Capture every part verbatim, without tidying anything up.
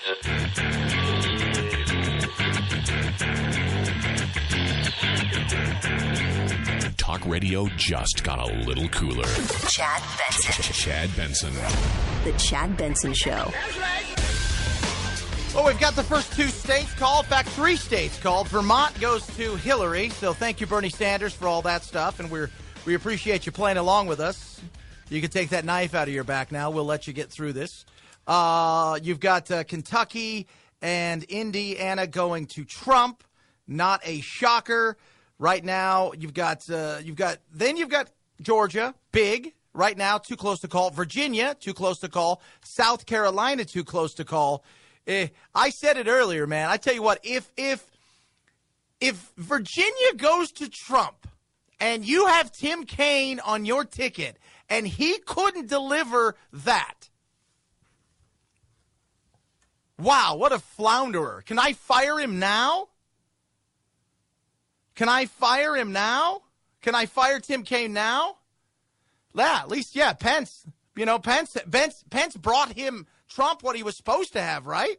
Talk radio just got a little cooler. Chad Benson. Chad Benson. The Chad Benson Show. Well, we've got the first two states called. In fact, three states called. Vermont goes to Hillary. So thank you, Bernie Sanders, for all that stuff. And we're we appreciate you playing along with us. You can take that knife out of your back now. We'll let you get through this. Uh, you've got uh, Kentucky and Indiana going to Trump. Not a shocker. Right now, you've got uh, you've got then you've got Georgia, big. Right now, too close to call. Virginia, too close to call. South Carolina, too close to call. Eh, I said it earlier, man. I tell you what, if if if Virginia goes to Trump and you have Tim Kaine on your ticket and he couldn't deliver that, wow, what a flounderer. Can I fire him now? Can I fire him now? Can I fire Tim Kaine now? Yeah, at least, yeah, Pence. You know, Pence, Pence, Pence brought him Trump what he was supposed to have, right?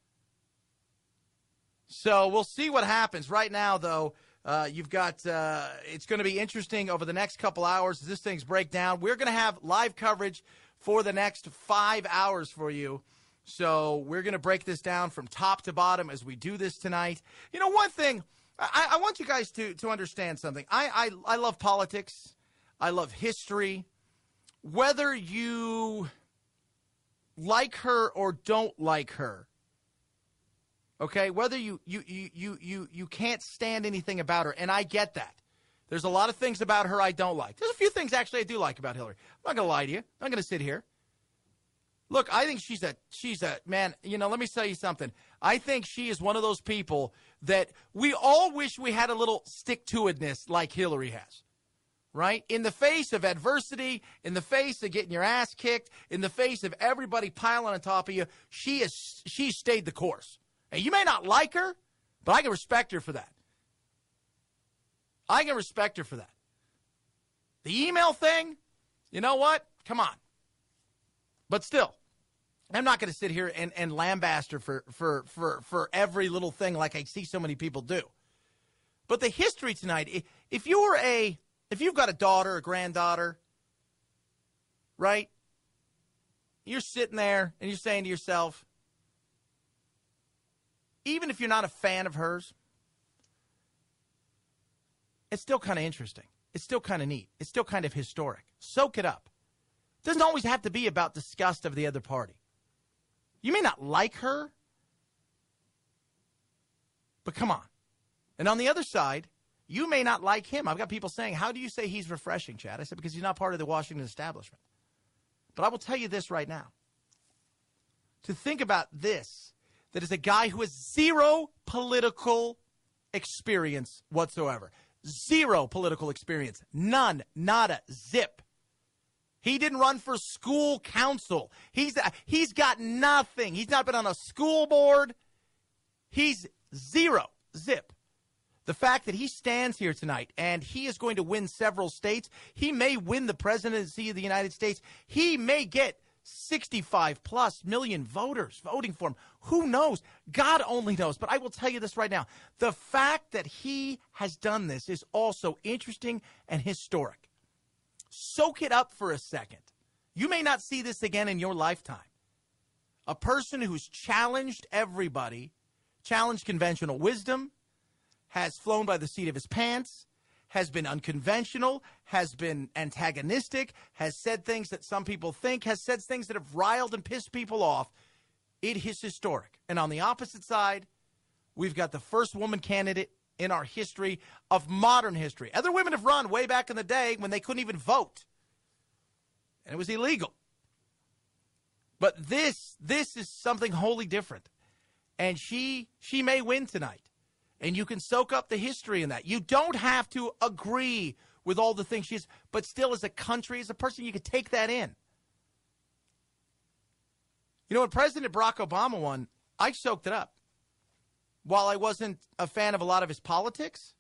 So we'll see what happens. Right now, though, uh, you've got, uh, it's going to be interesting over the next couple hours as this thing's break down. We're going to have live coverage for the next five hours for you. So we're going to break this down from top to bottom as we do this tonight. You know, one thing, I, I want you guys to, to understand something. I, I, I love politics. I love history. Whether you like her or don't like her, okay, whether you you, you, you, you you can't stand anything about her, and I get that. There's a lot of things about her I don't like. There's a few things, actually, I do like about Hillary. I'm not going to lie to you. I'm not going to sit here. Look, I think she's a, she's a, man, you know, let me tell you something. I think she is one of those people that we all wish we had a little stick-to-itness like Hillary has, right? In the face of adversity, in the face of getting your ass kicked, in the face of everybody piling on top of you, she has, she's stayed the course. And you may not like her, but I can respect her for that. I can respect her for that. The email thing, you know what? Come on. But still, I'm not going to sit here and, and lambaste her for, for, for, for every little thing like I see so many people do. But the history tonight, if you were a, if you've got a daughter, a granddaughter, right? You're sitting there and you're saying to yourself, even if you're not a fan of hers, it's still kind of interesting. It's still kind of neat. It's still kind of historic. Soak it up. It doesn't always have to be about disgust of the other party. You may not like her, but come on. And on the other side, you may not like him. I've got people saying, how do you say he's refreshing, Chad? I said, because he's not part of the Washington establishment. But I will tell you this right now. To think about this, that is a guy who has zero political experience whatsoever. Zero political experience. None. Nada. Zip. He didn't run for school council. He's he's got nothing. He's not been on a school board. He's zero. Zip. The fact that he stands here tonight and he is going to win several states, he may win the presidency of the United States. He may get sixty-five plus million voters voting for him. Who knows? God only knows. But I will tell you this right now. The fact that he has done this is also interesting and historic. Soak it up for a second. You may not see this again in your lifetime. A person who's challenged everybody, challenged conventional wisdom, has flown by the seat of his pants, has been unconventional, has been antagonistic, has said things that some people think, has said things that have riled and pissed people off. It is historic. And on the opposite side, we've got the first woman candidate in our history of modern history. Other women have run way back in the day when they couldn't even vote. And it was illegal. But this, this is something wholly different. And she, she may win tonight. And you can soak up the history in that. You don't have to agree with all the things she's, but still as a country, as a person, you can take that in. You know, when President Barack Obama won, I soaked it up. While I wasn't a fan of a lot of his politics,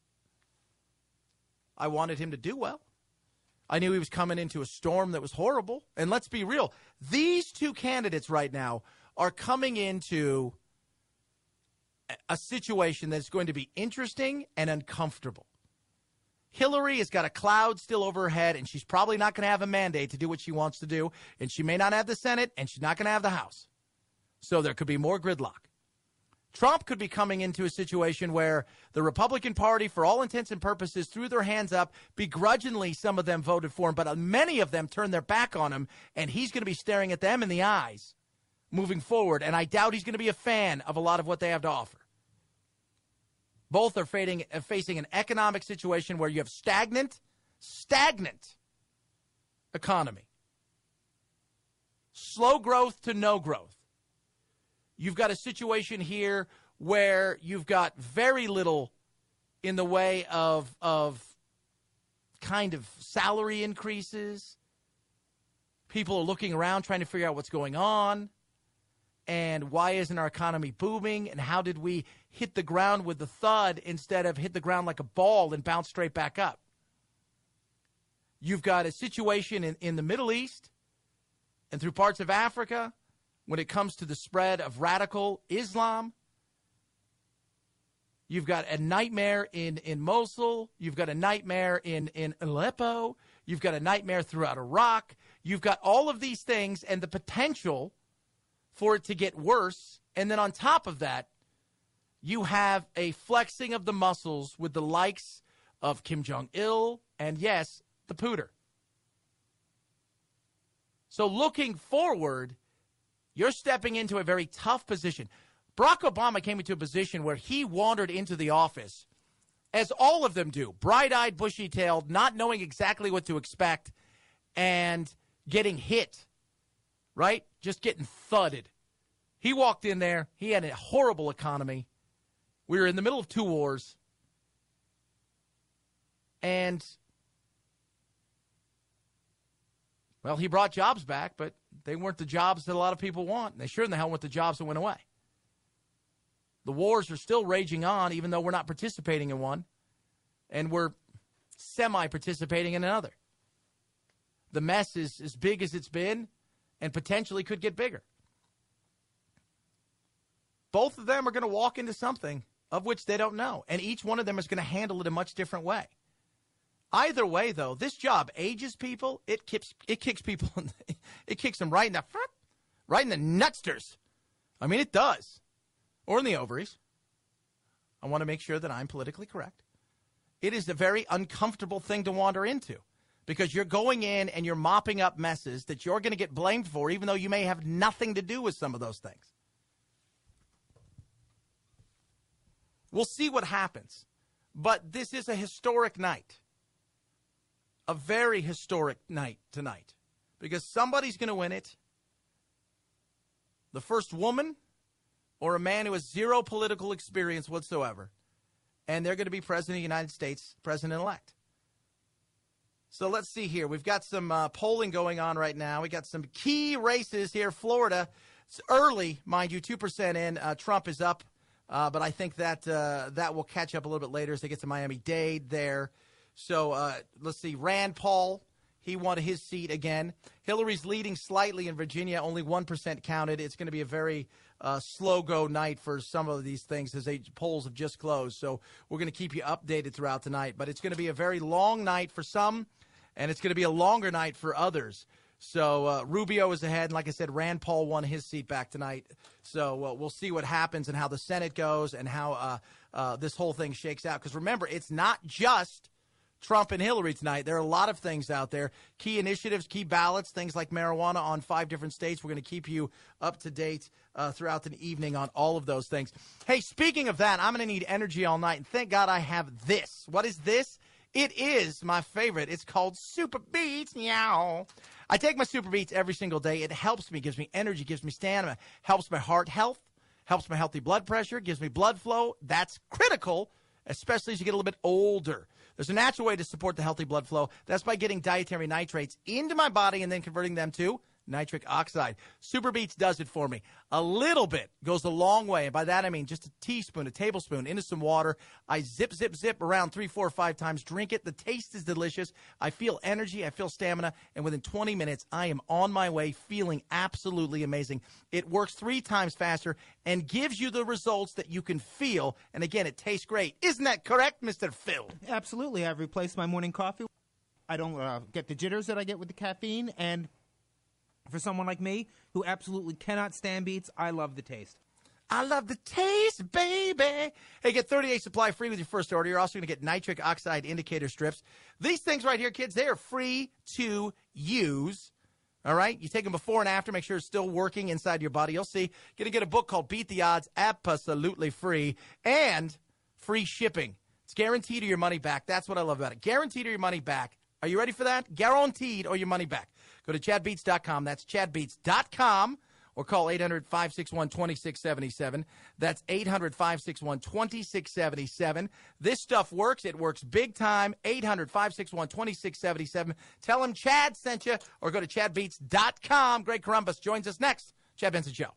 I wanted him to do well. I knew he was coming into a storm that was horrible. And let's be real, these two candidates right now are coming into a situation that's going to be interesting and uncomfortable. Hillary has got a cloud still over her head, and she's probably not going to have a mandate to do what she wants to do, and she may not have the Senate, and she's not going to have the House. So there could be more gridlock. Trump could be coming into a situation where the Republican Party, for all intents and purposes, threw their hands up. Begrudgingly, some of them voted for him, but many of them turned their back on him, and he's going to be staring at them in the eyes moving forward, and I doubt he's going to be a fan of a lot of what they have to offer. Both are facing, uh, facing an economic situation where you have stagnant, stagnant economy. Slow growth to no growth. You've got a situation here where you've got very little in the way of, of kind of salary increases. People are looking around trying to figure out what's going on. And why isn't our economy booming? And how did we hit the ground with the thud instead of hit the ground like a ball and bounce straight back up? You've got a situation in, in the Middle East and through parts of Africa when it comes to the spread of radical Islam. You've got a nightmare in, in Mosul. You've got a nightmare in, in Aleppo. You've got a nightmare throughout Iraq. You've got all of these things and the potential for it to get worse. And then on top of that, you have a flexing of the muscles with the likes of Kim Jong-il and, yes, the Pooter. So looking forward, you're stepping into a very tough position. Barack Obama came into a position where he wandered into the office, as all of them do, bright-eyed, bushy-tailed, not knowing exactly what to expect, and getting hit, right? Just getting thudded. He walked in there. He had a horrible economy. We were in the middle of two wars. And, well, he brought jobs back, but they weren't the jobs that a lot of people want. They sure in the hell weren't the jobs that went away. The wars are still raging on, even though we're not participating in one. And we're semi-participating in another. The mess is as big as it's been and potentially could get bigger. Both of them are going to walk into something of which they don't know, and each one of them is going to handle it a much different way. Either way, though, this job ages people. It kicks it kicks people. In the, it kicks them right in the right in the nutsters. I mean, it does, or in the ovaries. I want to make sure that I'm politically correct. It is a very uncomfortable thing to wander into because you're going in and you're mopping up messes that you're going to get blamed for, even though you may have nothing to do with some of those things. We'll see what happens. But this is a historic night. A very historic night tonight. Because somebody's going to win it. The first woman or a man who has zero political experience whatsoever. And they're going to be President of the United States, President-elect. So let's see here. We've got some uh, polling going on right now. We got some key races here. Florida, it's early, mind you, two percent in. Uh, Trump is up. Uh, but I think that uh, that will catch up a little bit later as they get to Miami-Dade there. So uh, let's see. Rand Paul, he won his seat again. Hillary's leading slightly in Virginia, only one percent counted. It's going to be a very uh, slow-go night for some of these things as they, polls have just closed. So we're going to keep you updated throughout the night. But it's going to be a very long night for some, and it's going to be a longer night for others. So uh, Rubio is ahead, and like I said, Rand Paul won his seat back tonight. So uh, we'll see what happens and how the Senate goes and how uh, uh, this whole thing shakes out. Because remember, it's not just Trump and Hillary tonight. There are a lot of things out there, key initiatives, key ballots, things like marijuana on five different states. We're going to keep you up to date uh, throughout the evening on all of those things. Hey, speaking of that, I'm going to need energy all night, and thank God I have this. What is this? It is my favorite. It's called Super Beats. Meow. I take my Super Beats every single day. It helps me, gives me energy, gives me stamina, helps my heart health, helps my healthy blood pressure, gives me blood flow. That's critical, especially as you get a little bit older. There's a natural way to support the healthy blood flow. That's by getting dietary nitrates into my body and then converting them to nitric oxide. Superbeats does it for me. A little bit goes a long way, and by that I mean just a teaspoon, a tablespoon into some water. I zip, zip, zip around three, four, five times, drink it. The taste is delicious. I feel energy, I feel stamina, and within twenty minutes, I am on my way feeling absolutely amazing. It works three times faster and gives you the results that you can feel, and again, it tastes great. Isn't that correct, Mister Phil? Absolutely. I've replaced my morning coffee. I don't uh, get the jitters that I get with the caffeine, and for someone like me who absolutely cannot stand beets, I love the taste. I love the taste, baby. Hey, get thirty-day supply free with your first order. You're also going to get nitric oxide indicator strips. These things right here, kids, they are free to use. All right? You take them before and after. Make sure it's still working inside your body. You'll see. Going to get a book called Beat the Odds, absolutely free, and free shipping. It's guaranteed or your money back. That's what I love about it. Guaranteed or your money back. Are you ready for that? Guaranteed or your money back. Go to chad beats dot com. That's chad beats dot com. Or call eight hundred, five six one, two six seven seven. That's eight hundred, five six one, two six seven seven. This stuff works. It works big time. eight hundred, five six one, two six seven seven. Tell them Chad sent you, or go to chad beats dot com. Greg Corombos joins us next. Chad Benson Show.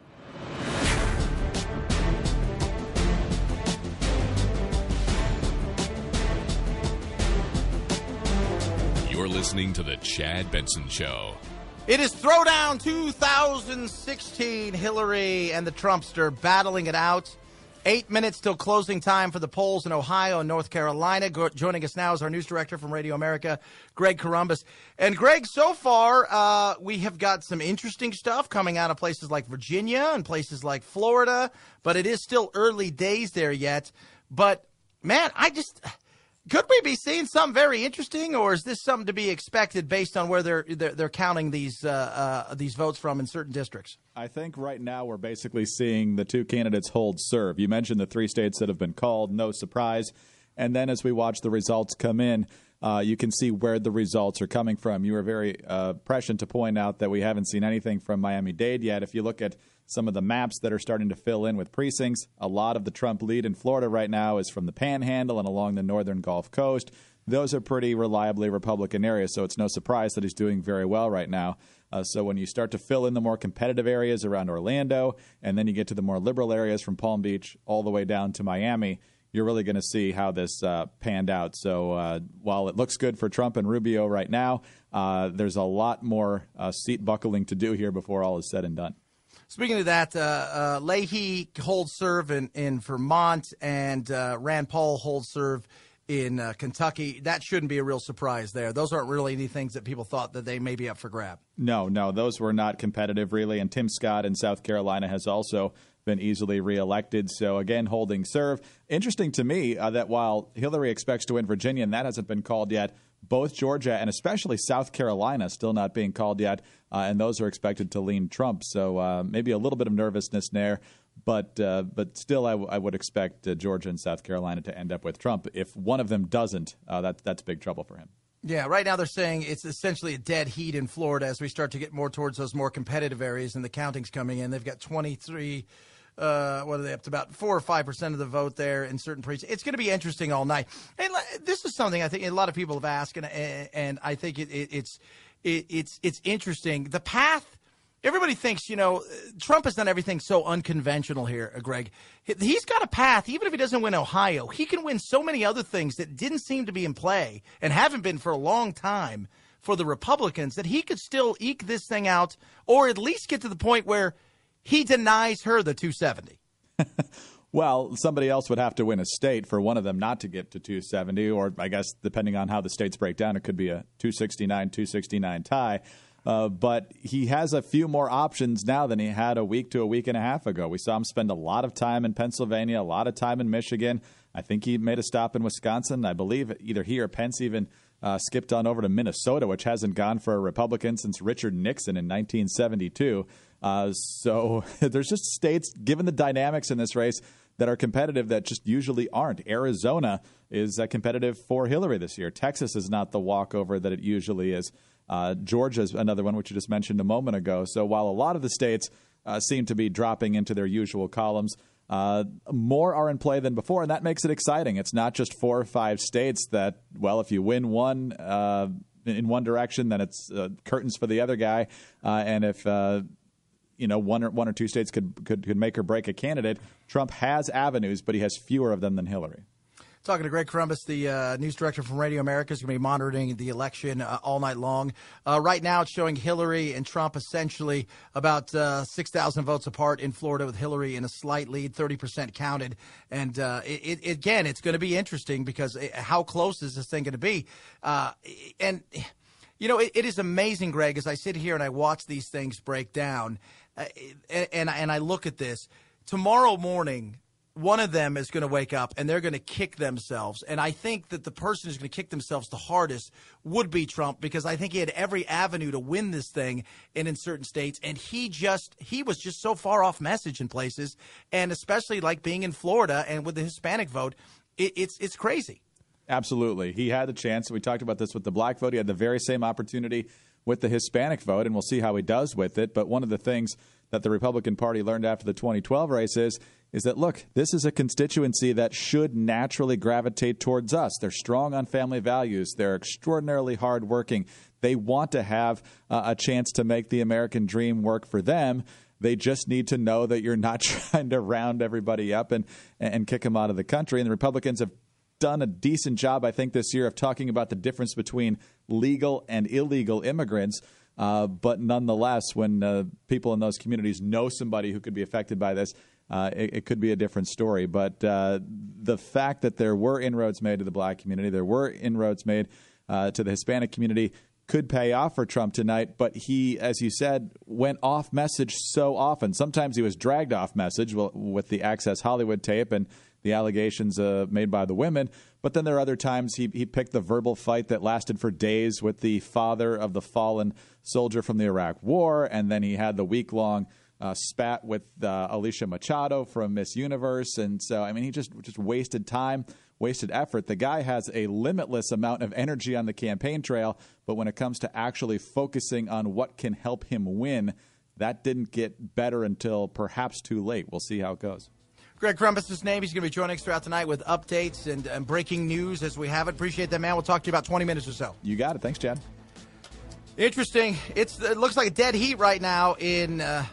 You're listening to The Chad Benson Show. It is Throwdown two thousand sixteen. Hillary and the Trumpster battling it out. Eight minutes till closing time for the polls in Ohio and North Carolina. Go- joining us now is our news director from Radio America, Greg Corombos. And, Greg, so far uh, we have got some interesting stuff coming out of places like Virginia and places like Florida, but it is still early days there yet. But, man, I just... Could we be seeing something very interesting, or is this something to be expected based on where they're they're, they're counting these uh, uh, these votes from in certain districts? I think right now we're basically seeing the two candidates hold serve. You mentioned the three states that have been called, no surprise. And then as we watch the results come in, uh, you can see where the results are coming from. You were very uh, prescient to point out that we haven't seen anything from Miami-Dade yet. If you look at some of the maps that are starting to fill in with precincts, a lot of the Trump lead in Florida right now is from the Panhandle and along the northern Gulf Coast. Those are pretty reliably Republican areas, so it's no surprise that he's doing very well right now. Uh, so when you start to fill in the more competitive areas around Orlando, and then you get to the more liberal areas from Palm Beach all the way down to Miami, you're really going to see how this uh, panned out. So uh, while it looks good for Trump and Rubio right now, uh, there's a lot more uh, seat buckling to do here before all is said and done. Speaking of that, uh, uh, Leahy holds serve in, in Vermont, and uh, Rand Paul holds serve in uh, Kentucky. That shouldn't be a real surprise there. Those aren't really any things that people thought that they may be up for grab. No, no, those were not competitive, really. And Tim Scott in South Carolina has also been easily reelected. So, again, holding serve. Interesting to me uh, that while Hillary expects to win Virginia, and that hasn't been called yet, both Georgia and especially South Carolina still not being called yet, uh, and those are expected to lean Trump. So uh, maybe a little bit of nervousness there, but uh, but still I, w- I would expect uh, Georgia and South Carolina to end up with Trump. If one of them doesn't, uh, that, that's big trouble for him. Yeah, right now they're saying it's essentially a dead heat in Florida as we start to get more towards those more competitive areas, and the counting's coming in. They've got twenty-three Uh, what are they up to? About four or five percent of the vote there in certain precincts. It's going to be interesting all night. And this is something I think a lot of people have asked, and and I think it, it, it's it, it's it's interesting. The path. Everybody thinks, you know, Trump has done everything so unconventional here, Greg. He's got a path. Even if he doesn't win Ohio, he can win so many other things that didn't seem to be in play and haven't been for a long time for the Republicans, that he could still eke this thing out, or at least get to the point where he denies her the two seventy. Well, somebody else would have to win a state for one of them not to get to two seventy, or I guess depending on how the states break down, it could be a two sixty-nine two sixty-nine tie. Uh, but he has a few more options now than he had a week to a week and a half ago. We saw him spend a lot of time in Pennsylvania, a lot of time in Michigan. I think he made a stop in Wisconsin. I believe either he or Pence even uh, skipped on over to Minnesota, which hasn't gone for a Republican since Richard Nixon in nineteen seventy-two. Uh, so there's just states, given the dynamics in this race, that are competitive that just usually aren't. Arizona is uh, competitive for Hillary this year. Texas is not the walkover that it usually is. Uh, Georgia is another one, which you just mentioned a moment ago. So while a lot of the states uh, seem to be dropping into their usual columns, uh, more are in play than before, and that makes it exciting. It's not just four or five states that, well, if you win one, uh, in one direction, then it's uh, curtains for the other guy. Uh, and if uh, you know one or one or two states could, could could make or break a candidate, Trump has avenues, but he has fewer of them than Hillary. Talking to Greg Crumbus, the uh, news director from Radio America, is going to be monitoring the election uh, all night long. Uh, right now, it's showing Hillary and Trump essentially about uh, six thousand votes apart in Florida, with Hillary in a slight lead, thirty percent counted. And uh, it, it, again, it's going to be interesting because it, how close is this thing going to be? Uh, and, you know, it, it is amazing, Greg, as I sit here and I watch these things break down uh, and, and, and I look at this. Tomorrow morning, one of them is going to wake up and they're going to kick themselves. And I think that the person who's going to kick themselves the hardest would be Trump, because I think he had every avenue to win this thing and in certain states. And he just he was just so far off message in places, and especially like being in Florida and with the Hispanic vote, it, it's it's crazy. Absolutely. He had the chance. We talked about this with the black vote. He had the very same opportunity with the Hispanic vote, and we'll see how he does with it. But one of the things that the Republican Party learned after the twenty twelve race is, is that, look, this is a constituency that should naturally gravitate towards us. They're strong on family values. They're extraordinarily hardworking. They want to have uh, a chance to make the American dream work for them. They just need to know that you're not trying to round everybody up and, and kick them out of the country. And the Republicans have done a decent job, I think, this year of talking about the difference between legal and illegal immigrants. Uh, but nonetheless, when uh, people in those communities know somebody who could be affected by this, uh, it, it could be a different story. But uh, the fact that there were inroads made to the black community, there were inroads made uh, to the Hispanic community, could pay off for Trump tonight. But he, as you said, went off message so often. Sometimes he was dragged off message with the Access Hollywood tape and the allegations uh, made by the women. But then there are other times he, he picked the verbal fight that lasted for days with the father of the fallen soldier from the Iraq War. And then he had the week-long uh, spat with uh, Alicia Machado from Miss Universe. And so, I mean, he just, just wasted time, wasted effort. The guy has a limitless amount of energy on the campaign trail. But when it comes to actually focusing on what can help him win, that didn't get better until perhaps too late. We'll see how it goes. Greg Crumbus is his name. He's going to be joining us throughout the night with updates and, and breaking news as we have it. Appreciate that, man. We'll talk to you about twenty minutes or so. You got it. Thanks, Chad. Interesting. It's It looks like a dead heat right now in uh,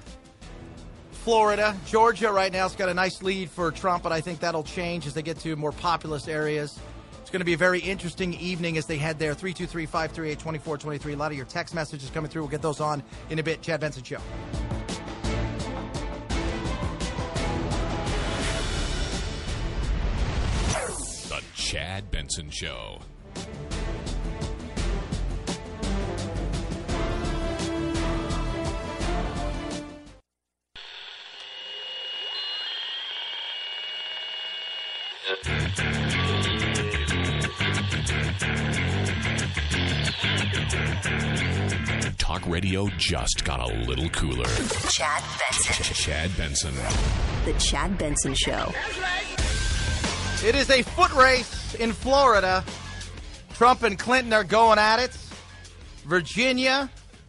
Florida. Georgia right now has got a nice lead for Trump, but I think that'll change as they get to more populous areas. It's going to be a very interesting evening as they head there. three two three, five three eight, two four two three. A lot of your text messages coming through. We'll get those on in a bit. Chad Benson Show. The Chad Benson Show. Talk radio just got a little cooler. Chad Benson. Chad Benson. The Chad Benson Show. It is a foot race in Florida. Trump and Clinton are going at it. Virginia,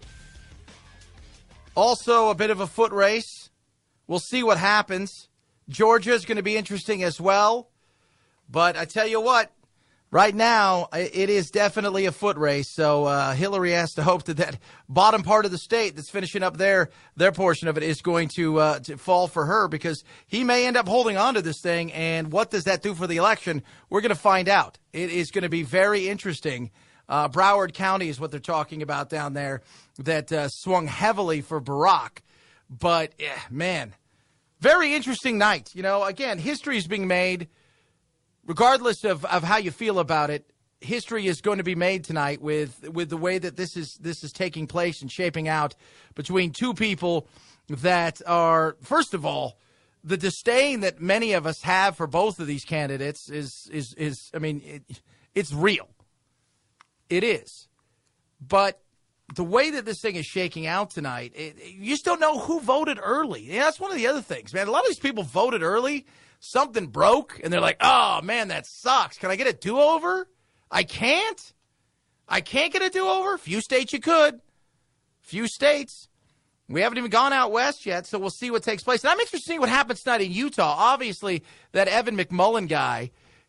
also a bit of a foot race. We'll see what happens. Georgia is going to be interesting as well. But I tell you what, right now, it is definitely a foot race. So uh, Hillary has to hope that that bottom part of the state that's finishing up their their portion of it is going to, uh, to fall for her, because he may end up holding on to this thing. And what does that do for the election? We're going to find out. It is going to be very interesting. Uh, Broward County is what they're talking about down there, that uh, swung heavily for Barack. But, eh, man, very interesting night. You know, again, history is being made. Regardless of, of how you feel about it, history is going to be made tonight with with the way that this is this is taking place and shaping out between two people that are, first of all, the disdain that many of us have for both of these candidates is is is I mean it, it's real. It is. But the way that this thing is shaking out tonight, it, you just don't know who voted early. Yeah, that's one of the other things, man. A lot of these people voted early. Something broke, and they're like, oh, man, that sucks. Can I get a do-over? I can't. I can't get a do-over? Few states you could. Few states. We haven't even gone out west yet, so we'll see what takes place. And I'm interested to see what happens tonight in Utah. Obviously, that Evan McMullin guy,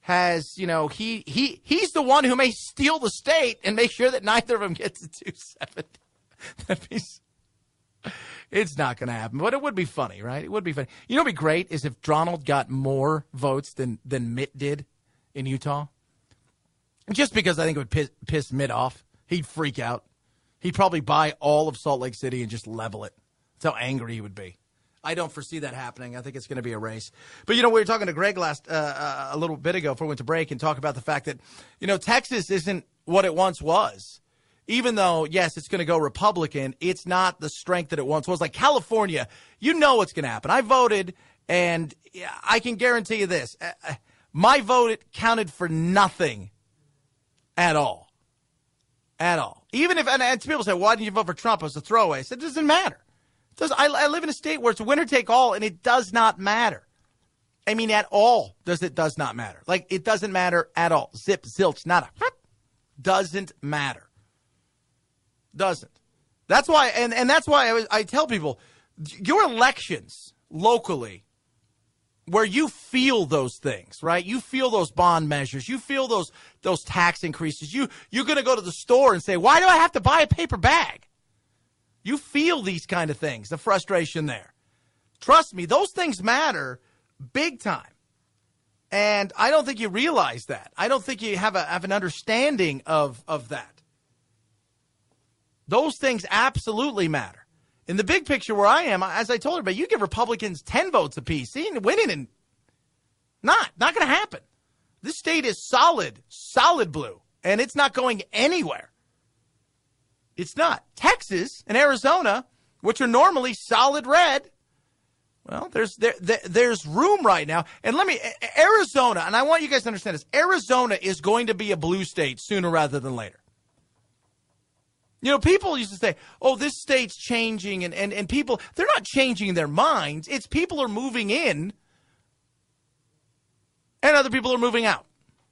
has, you know, he he he's the one who may steal the state and make sure that neither of them gets to two seventy. That'd be, it's not going to happen, but it would be funny, right? It would be funny. You know what would be great is if Donald got more votes than, than Mitt did in Utah. Just because I think it would piss, piss Mitt off. He'd freak out. He'd probably buy all of Salt Lake City and just level it. That's how angry he would be. I don't foresee that happening. I think it's going to be a race. But, you know, we were talking to Greg last uh, uh, a little bit ago before we went to break and talk about the fact that, you know, Texas isn't what it once was. Even though, yes, it's going to go Republican, it's not the strength that it once was. Like California, you know what's going to happen. I voted, and I can guarantee you this. My vote counted for nothing at all. At all. Even if, and, and people say, why didn't you vote for Trump? It was a throwaway. I said, it doesn't matter. It does, I, I live in a state where it's winner take all, and it does not matter. I mean, at all, does it does not matter. Like, it doesn't matter at all. Zip, zilch, nada. Doesn't matter. Doesn't. That's why, and, and that's why I, was, I tell people, your elections locally, where you feel those things, right? You feel those bond measures. You feel those those tax increases. You, you're going to go to the store and say, why do I have to buy a paper bag? You feel these kind of things, the frustration there. Trust me, those things matter big time. And I don't think you realize that. I don't think you have a have an understanding of, of that. Those things absolutely matter. In the big picture where I am, as I told everybody, you give Republicans ten votes apiece. See, winning and not, not going to happen. This state is solid, solid blue, and it's not going anywhere. It's not. Texas and Arizona, which are normally solid red, well, there's there, there there's room right now. And let me, Arizona, and I want you guys to understand this, Arizona is going to be a blue state sooner rather than later. You know, people used to say, oh, this state's changing, and, and, and people, they're not changing their minds. It's people are moving in, and other people are moving out.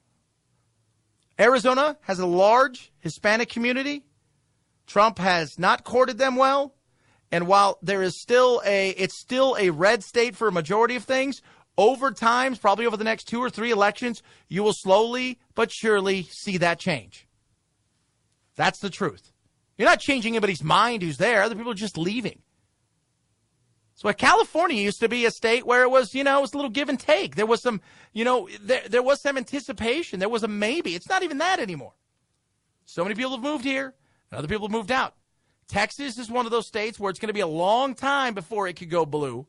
Arizona has a large Hispanic community. Trump has not courted them well. And while there is still a, it's still a red state for a majority of things, over time, probably over the next two or three elections, you will slowly but surely see that change. That's the truth. You're not changing anybody's mind who's there. Other people are just leaving. So California used to be a state where it was, you know, it was a little give and take. There was some, you know, there, there was some anticipation. There was a maybe. It's not even that anymore. So many people have moved here, and other people have moved out. Texas is one of those states where it's going to be a long time before it could go blue,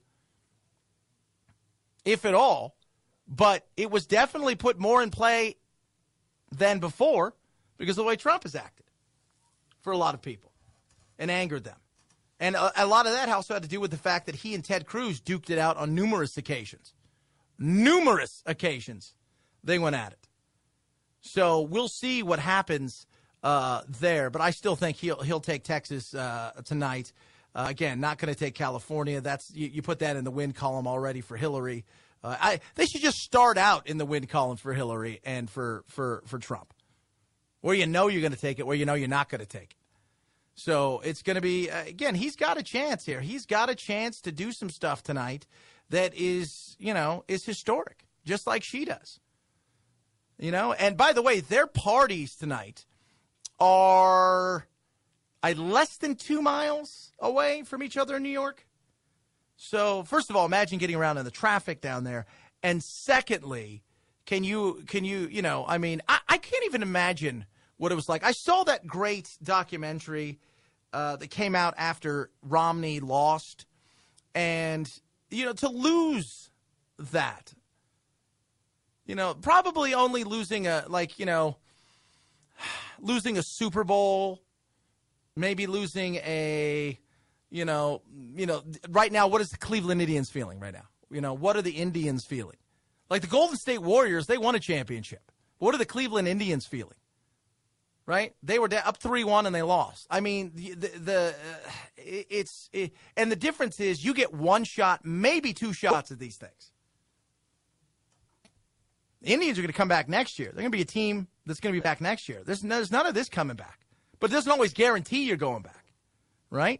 if at all. But it was definitely put more in play than before because of the way Trump has acted for a lot of people and angered them. And a, a lot of that also had to do with the fact that he and Ted Cruz duked it out on numerous occasions. Numerous occasions they went at it. So we'll see what happens uh, there. But I still think he'll he'll take Texas uh, tonight. Uh, again, not going to take California. That's you, you put that in the win column already for Hillary. Uh, I they should just start out in the win column for Hillary and for for for Trump, where you know you're going to take it, where you know you're not going to take it. So it's going to be, uh, again, he's got a chance here. He's got a chance to do some stuff tonight that is, you know, is historic, just like she does. You know, and by the way, their parties tonight are uh, less than two miles away from each other in New York. So first of all, imagine getting around in the traffic down there. And secondly, can you, can you, you know, I mean, I, I can't even imagine what it was like. I saw that great documentary uh, that came out after Romney lost. And, you know, to lose that, you know, probably only losing a, like, you know, losing a Super Bowl, maybe losing a, you know, you know, right now, what is the Cleveland Indians feeling right now? You know, what are the Indians feeling? Like the Golden State Warriors, they won a championship. What are the Cleveland Indians feeling? Right? They were up three one and they lost. I mean, the, the, the uh, it's, it, and the difference is you get one shot, maybe two shots at these things. The Indians are going to come back next year. They're going to be a team that's going to be back next year. There's, there's none of this coming back. But it doesn't always guarantee you're going back. Right?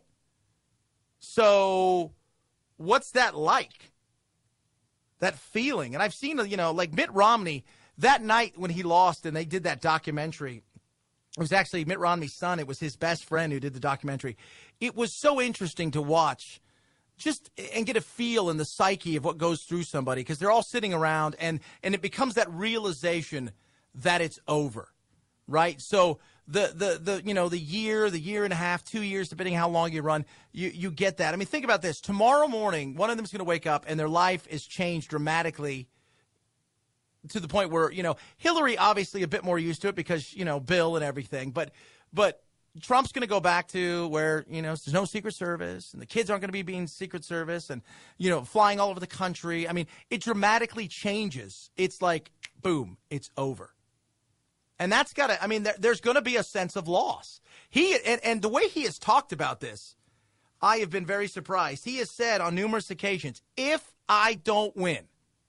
So what's that like? That feeling. And I've seen, you know, like Mitt Romney, that night when he lost and they did that documentary, it was actually Mitt Romney's son. It was his best friend who did the documentary. It was so interesting to watch just and get a feel in the psyche of what goes through somebody, because they're all sitting around and, and it becomes that realization that it's over, right? So the, the, the, you know, the year, the year and a half, two years, depending how long you run, you, you get that. I mean, think about this. Tomorrow morning, one of them is going to wake up and their life is changed dramatically to the point where, you know, Hillary obviously a bit more used to it because, you know, Bill and everything. But but Trump's going to go back to where, you know, there's no Secret Service and the kids aren't going to be being Secret Service and, you know, flying all over the country. I mean, it dramatically changes. It's like, boom, it's over. And that's got to, I mean, there, there's going to be a sense of loss. He and, and the way he has talked about this, I have been very surprised. He has said on numerous occasions, if I don't win,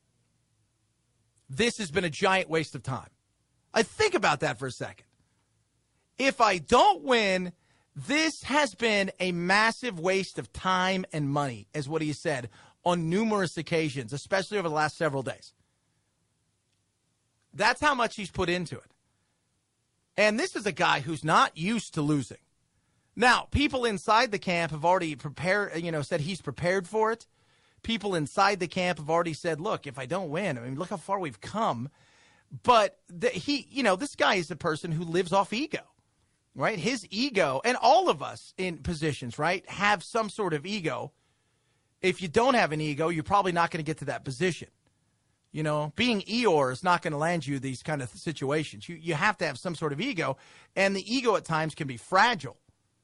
this has been a giant waste of time. I think about that for a second. If I don't win, this has been a massive waste of time and money, is what he said on numerous occasions, especially over the last several days. That's how much he's put into it. And this is a guy who's not used to losing. Now, people inside the camp have already prepared, you know, said he's prepared for it. People inside the camp have already said, look, if I don't win, I mean, look how far we've come. But the, he, you know, this guy is a person who lives off ego, right? His ego, and all of us in positions, right, have some sort of ego. If you don't have an ego, you're probably not going to get to that position. You know, being Eeyore is not going to land you these kind of situations. You, you have to have some sort of ego, and the ego at times can be fragile.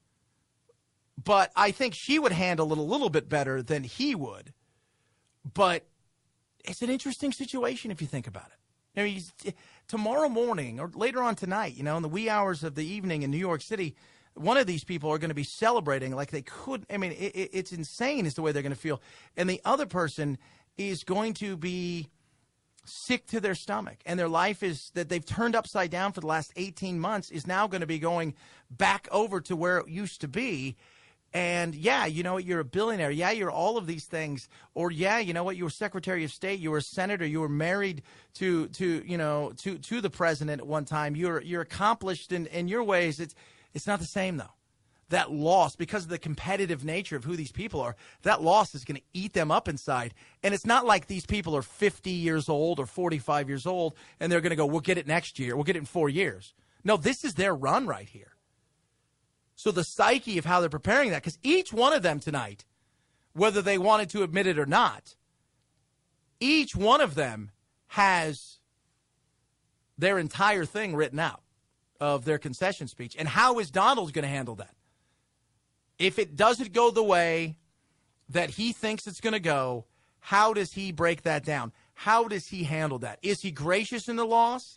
But I think she would handle it a little bit better than he would. But it's an interesting situation if you think about it. I mean, tomorrow morning or later on tonight, you know, in the wee hours of the evening in New York City, one of these people are going to be celebrating like they could. I mean, it, it's insane is the way they're going to feel. And the other person is going to be sick to their stomach. And their life is that they've turned upside down for the last eighteen months is now going to be going back over to where it used to be. And, yeah, you know what, you're a billionaire. Yeah, you're all of these things. Or, yeah, you know what, you were Secretary of State. You were a senator. You were married to, to you know, to, to the president at one time. You're you're accomplished in, in your ways. It's, it's not the same, though. That loss, because of the competitive nature of who these people are, that loss is going to eat them up inside. And it's not like these people are fifty years old or forty-five years old, and they're going to go, we'll get it next year. We'll get it in four years. No, this is their run right here. So the psyche of how they're preparing that, because each one of them tonight, whether they wanted to admit it or not, each one of them has their entire thing written out of their concession speech. And how is Donald going to handle that? If it doesn't go the way that he thinks it's going to go, how does he break that down? How does he handle that? Is he gracious in the loss?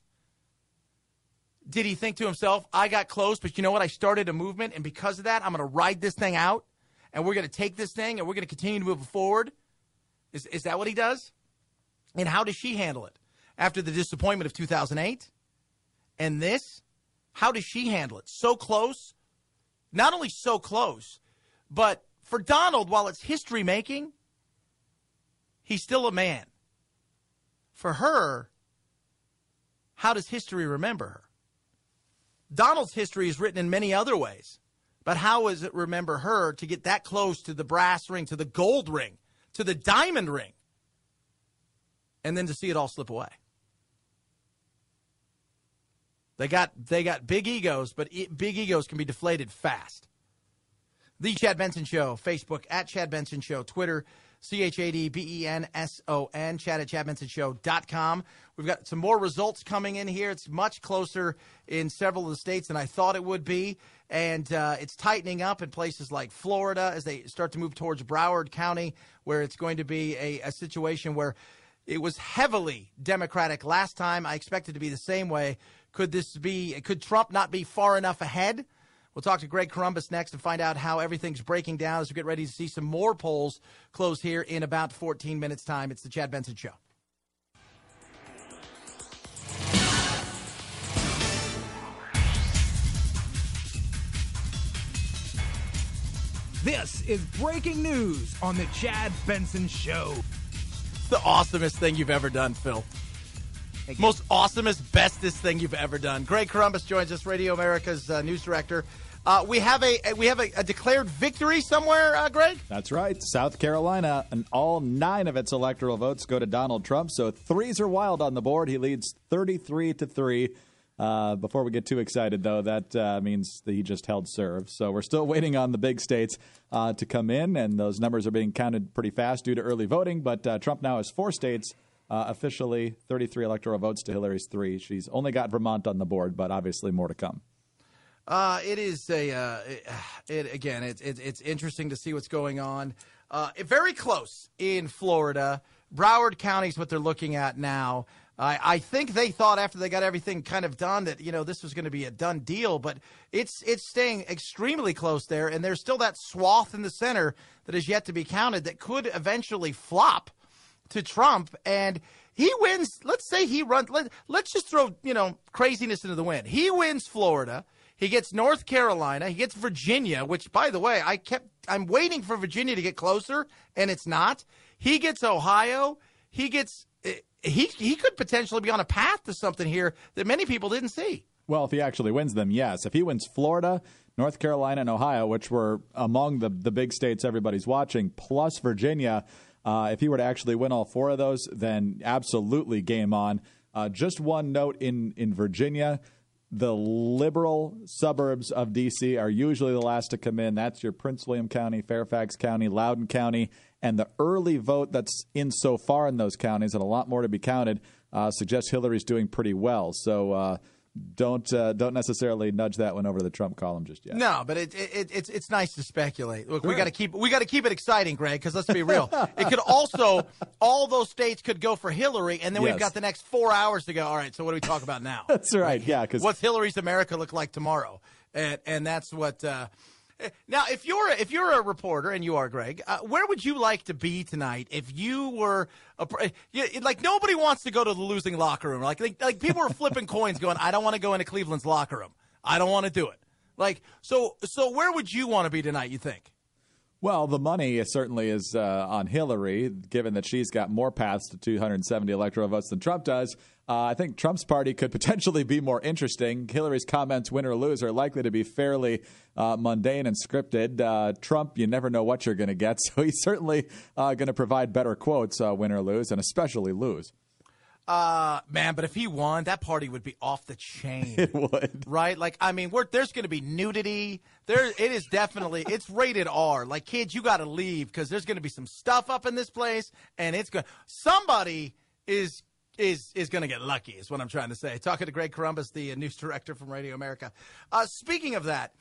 Did he think to himself, I got close, but you know what? I started a movement, and because of that, I'm going to ride this thing out, and we're going to take this thing, and we're going to continue to move it forward? Is, is that what he does? And how does she handle it? After the disappointment of two thousand eight and this, how does she handle it? So close. Not only so close, but for Donald, while it's history-making, he's still a man. For her, how does history remember her? Donald's history is written in many other ways, but how does it remember her to get that close to the brass ring, to the gold ring, to the diamond ring, and then to see it all slip away? They got they got big egos, but e- big egos can be deflated fast. The Chad Benson Show, Facebook, at Chad Benson Show, Twitter, C H A D B E N S O N, Chad at chad benson show dot com. We've got some more results coming in here. It's much closer in several of the states than I thought it would be, and uh, it's tightening up in places like Florida as they start to move towards Broward County, where it's going to be a, a situation where it was heavily Democratic last time. I expect it to be the same way. Could this be, could Trump not be far enough ahead? We'll talk to Greg Columbus next to find out how everything's breaking down as we get ready to see some more polls close here in about fourteen minutes' time. It's the Chad Benson Show. This is breaking news on the Chad Benson Show. The awesomest thing you've ever done, Phil. Most awesomest, bestest thing you've ever done. Greg Corombos joins us, Radio America's uh, news director. Uh, we have a we have a, a declared victory somewhere, uh, Greg? That's right. South Carolina, and all nine of its electoral votes go to Donald Trump. So threes are wild on the board. He leads thirty-three to three. Uh, before we get too excited, though, that uh, means that he just held serve. So we're still waiting on the big states uh, to come in, and those numbers are being counted pretty fast due to early voting. But uh, Trump now has four states. Uh, officially, thirty-three electoral votes to Hillary's three. She's only got Vermont on the board, but obviously more to come. Uh, it is a uh, it, it again. It's it, it's interesting to see what's going on. Uh, very close in Florida. Broward County is what they're looking at now. I, I think they thought after they got everything kind of done that, you know, this was going to be a done deal, but it's it's staying extremely close there, and there's still that swath in the center that is yet to be counted that could eventually flop to Trump, and he wins. Let's say he runs. Let, let's just throw, you know, craziness into the wind. He wins Florida. He gets North Carolina. He gets Virginia, which, by the way, I kept I'm waiting for Virginia to get closer, and it's not. He gets Ohio. He gets he he could potentially be on a path to something here that many people didn't see. Well, if he actually wins them, yes. If he wins Florida, North Carolina, and Ohio, which were among the the big states everybody's watching, plus Virginia, uh, if he were to actually win all four of those, then absolutely game on. Uh, just one note in in Virginia. The liberal suburbs of D C are usually the last to come in. That's your Prince William County, Fairfax County, Loudoun County. And the early vote that's in so far in those counties, and a lot more to be counted, uh, suggests Hillary's doing pretty well. So uh, don't uh, don't necessarily nudge that one over to the Trump column just yet. No, but it, it, it's it's nice to speculate. Look, sure. we got to keep we got to keep it exciting, Greg, because let's be real. It could also all those states could go for Hillary, and then Yes. we've got the next four hours to go. All right, so what do we talk about now? That's right. Yeah, because What's Hillary's America look like tomorrow? And and that's what. Uh, now, if you're a, if you're a reporter, and you are, Greg, uh, where would you like to be tonight if you were a, you, like nobody wants to go to the losing locker room? Like like, like people are flipping coins, going, I don't want to go into Cleveland's locker room. I don't want to do it. Like so so where would you want to be tonight? You think? Well, the money is certainly is uh, on Hillary, given that she's got more paths to two hundred seventy electoral votes than Trump does. Uh, I think Trump's party could potentially be more interesting. Hillary's comments, win or lose, are likely to be fairly uh, mundane and scripted. Uh, Trump, you never know what you're going to get, so he's certainly uh, going to provide better quotes, uh, win or lose, and especially lose. Uh, man, but if he won, that party would be off the chain. It would. Right? Like, I mean, we're, there's going to be nudity. There, it is definitely, it's rated R. Like, kids, you got to leave because there's going to be some stuff up in this place, and it's going somebody is is is going to get lucky is what I'm trying to say. Talking to Greg Corombos, the uh, news director from Radio America. Uh, speaking of that,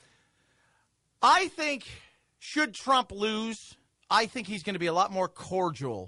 I think should Trump lose, I think he's going to be a lot more cordial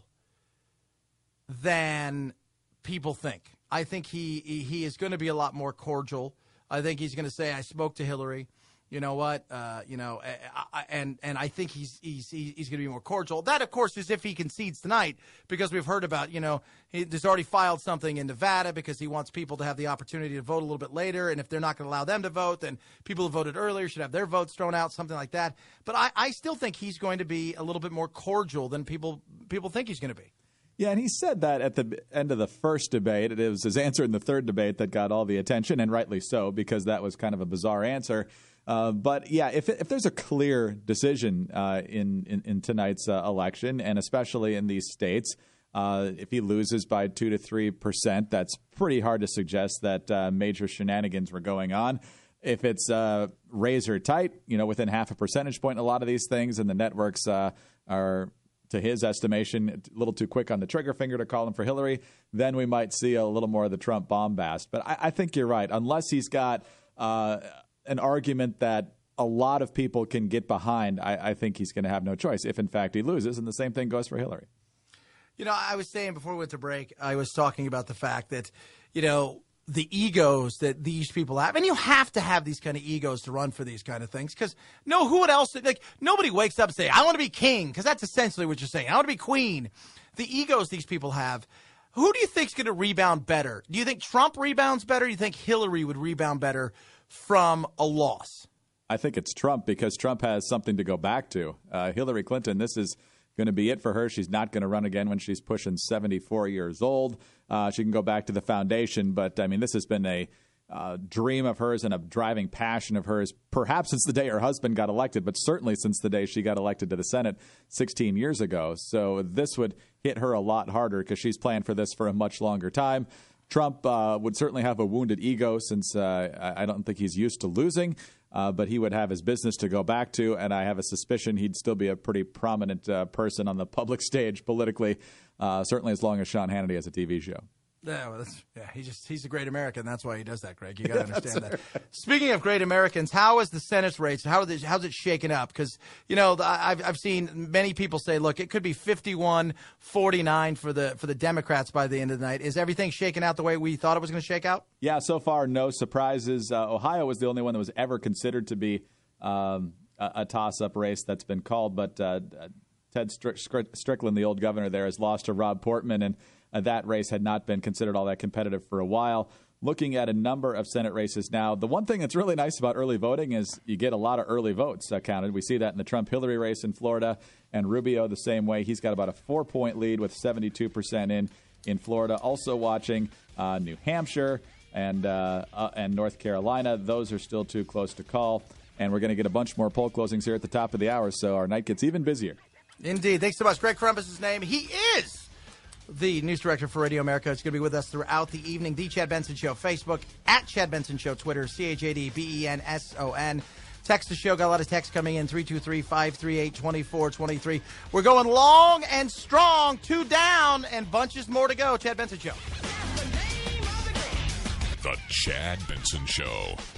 than people think. I think he, he he is going to be a lot more cordial. I think he's going to say, I spoke to Hillary. You know what? Uh, you know, I, I, and and I think he's he's he's going to be more cordial. That, of course, is if he concedes tonight, because we've heard about, you know, he, he's already filed something in Nevada because he wants people to have the opportunity to vote a little bit later. And if they're not going to allow them to vote, then people who voted earlier should have their votes thrown out, something like that. But I, I still think he's going to be a little bit more cordial than people people think he's going to be. Yeah, and he said that at the end of the first debate. It was his answer in the third debate that got all the attention, and rightly so, because that was kind of a bizarre answer. Uh, but, yeah, if if there's a clear decision uh, in, in, in tonight's uh, election, and especially in these states, uh, if he loses by two to three percent, that's pretty hard to suggest that uh, major shenanigans were going on. If it's uh, razor tight, you know, within half a percentage point in a lot of these things, and the networks uh, are – to his estimation, a little too quick on the trigger finger to call him for Hillary, then we might see a little more of the Trump bombast. But I, I think you're right. Unless he's got uh, an argument that a lot of people can get behind, I, I think he's going to have no choice if, in fact, he loses. And the same thing goes for Hillary. You know, I was saying before we went to break, I was talking about the fact that, you know, the egos that these people have, and you have to have these kind of egos to run for these kind of things, because no, who would else, like, nobody wakes up and say, I want to be king, because that's essentially what you're saying. I want to be queen. The egos these people have, who do you think is going to rebound better? Do you think Trump rebounds better? Do you think Hillary would rebound better from a loss? I think it's Trump, because Trump has something to go back to. Uh, Hillary Clinton, this is going to be it for her. She's not going to run again when she's pushing seventy-four years old. Uh, she can go back to the foundation, but, I mean, this has been a uh, dream of hers and a driving passion of hers, perhaps since the day her husband got elected, but certainly since the day she got elected to the Senate sixteen years ago. So this would hit her a lot harder because she's planned for this for a much longer time. Trump uh, would certainly have a wounded ego since uh, I don't think he's used to losing, uh, but he would have his business to go back to, and I have a suspicion he'd still be a pretty prominent uh, person on the public stage politically, uh, certainly as long as Sean Hannity has a T V show. Yeah, well, that's, yeah, he just he's a great American. That's why he does that, Greg. You got to understand that. Right. Speaking of great Americans, how is the Senate race? How is it, how's it shaken up? Because, you know, I've I've seen many people say, look, it could be fifty-one forty-nine for the for the Democrats by the end of the night. Is everything shaken out the way we thought it was going to shake out? Yeah, so far, no surprises. Uh, Ohio was the only one that was ever considered to be um, a, a toss-up race that's been called, but uh, Ted Strick- Strickland, the old governor there, has lost to Rob Portman, and Uh, that race had not been considered all that competitive for a while. Looking at a number of Senate races now, the one thing that's really nice about early voting is you get a lot of early votes uh, counted. We see that in the Trump-Hillary race in Florida, and Rubio the same way. He's got about a four-point lead with seventy-two percent in in Florida. Also watching uh, New Hampshire and uh, uh, and North Carolina. Those are still too close to call, and we're going to get a bunch more poll closings here at the top of the hour, so our night gets even busier. Indeed. Thanks so much. Greg Crumbus is his name. He is the news director for Radio America. Is going to be with us throughout the evening. The Chad Benson Show, Facebook, at Chad Benson Show, Twitter, C H A D B E N S O N. Text the show. Got a lot of texts coming in, three two three, five three eight, two four two three. We're going long and strong, two down, and bunches more to go. Chad Benson Show. The Chad Benson Show.